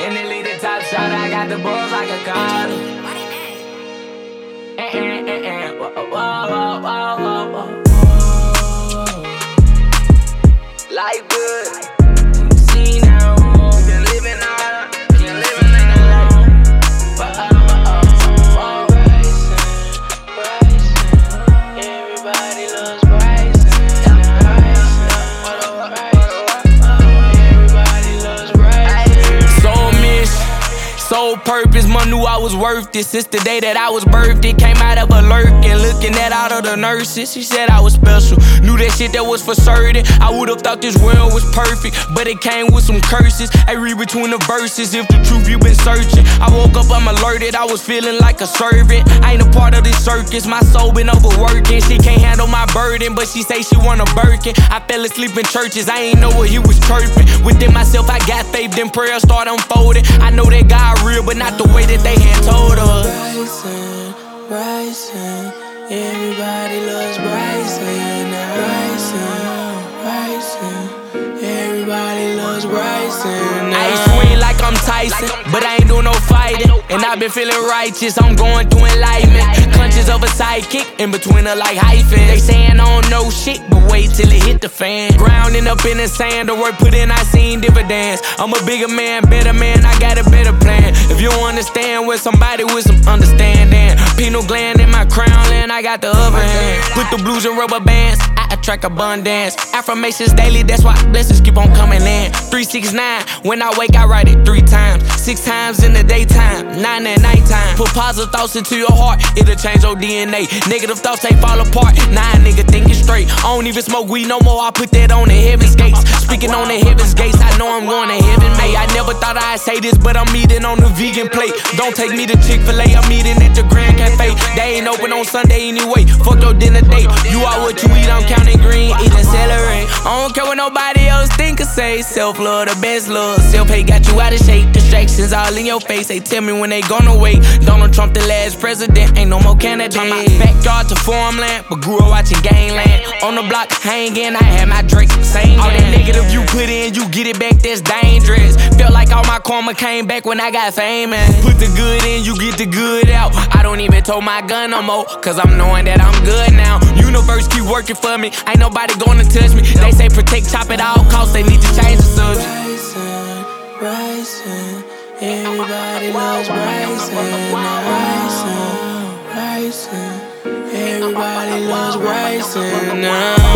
In the lead, the top shot, I got the balls like a Carter. Life good. See now, been living on, can't live in like Bryson, everybody loves Bryson. Everybody loves Bryson. Soul mission, soul purpose, mom knew I was worth it. Since the day that I was birthed, it came out of a lurking. Looking at all of the nurses, she said I was special. Knew that shit that was for certain. I would've thought this world was perfect, but it came with some curses. I read between the verses, if the truth you been searching. I woke up, I'm alerted, I was feeling like a servant. I ain't a part of this circus, my soul been overworking. She can't handle my burden, but she say she want a Birkin. I fell asleep in churches, I ain't know what he was chirping. Within myself, I got faith, then prayer start unfolding. I know that God real, but not the way that they had told us. Bryson, Bryson, everybody loves Bryson. Bryson, everybody loves Bryson. I swing like I'm Tyson, but I ain't doing no fighting. And I've been feeling righteous, I'm going through enlightenment. Clutches of a sidekick, in between her like hyphen. They saying I don't know shit, but wait till it hit the fan. Grounding up in the sand, the work put in, I seen dividends. I'm a bigger man, better man, I got a better plan. If you don't understand with somebody with some understanding. Pineal gland in my crown, and I got the upper hand. Put the blues in rubber bands, I attract abundance. Affirmations daily, that's why blessings keep on coming in. 369, when I wake, I write it 3 times. 6 times in the daytime, 9 at nighttime. Put positive thoughts into your heart, it'll change your DNA. Negative thoughts, they fall apart. Nah, nigga, thinking straight. I don't even smoke weed no more, I put that on the heaven's gates. Speaking on the heaven's gates, I know I'm going to heaven, mate. I never thought I'd say this, but I'm eating on the vegan plate. Don't take me to Chick-fil-A, I'm eating at the Grand Cafe. They ain't open on Sunday anyway, fuck your dinner date. You are what you eat, I'm counting green, eating celery. I don't care what nobody else think or say. Self-love, the best love. Self-hate got you out of shape. Distractions all in your face. They tell me when they gonna wait. Donald Trump the last president, ain't no more candidate. Turn my backyard to farmland, but grew up watching Gangland. On the block hanging, I had my Drake singing. All that negative you put in, you get it back, that's dangerous. Felt like all my karma came back when I got famous. Put the good in, you get the good out. I don't even tote my gun no more, cause I'm knowing that I'm good now. Universe keep working for me, ain't nobody gonna touch me. They say protect, chop at all costs, they need to change the subject. Bryson, everybody loves Bryson. Bryson, everybody loves Bryson.